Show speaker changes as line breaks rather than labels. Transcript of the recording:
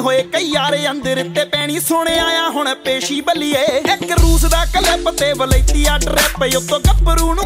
ਹੋਏ ਕਈ ਯਾਰੇ ਅੰਦਰ ਤੇ ਪੈਣੀ ਸੁਣਿਆ ਆ ਹੁਣ ਪੇਸ਼ੀ ਬੱਲੀਏ। ਇੱਕ ਰੂਸ ਦਾ ਕਲਿੱਪ ਤੇ ਵਲੈਤੀ ਆ ਟਰੈਪ ਉੱਤੋਂ ਗੱਭਰੂ ਨੂੰ